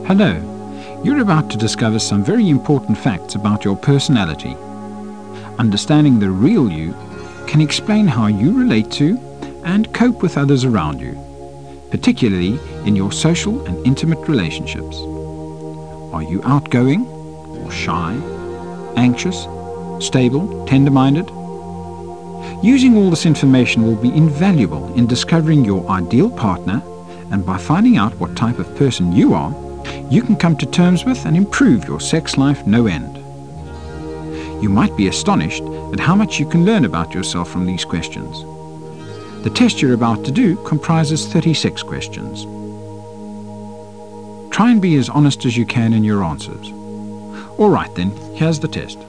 Hello, you're about to discover some very important facts about your personality. Understanding the real you can explain how you relate to and cope with others around you, particularly in your social and intimate relationships. Are you outgoing or shy, anxious, stable, tender-minded? Using all this information will be invaluable in discovering your ideal partner, and by finding out what type of person you are, you can come to terms with and improve your sex life no end. You might be astonished at how much you can learn about yourself from these questions. The test you're about to do comprises 36 questions. Try and be as honest as you can in your answers. All right then, here's the test.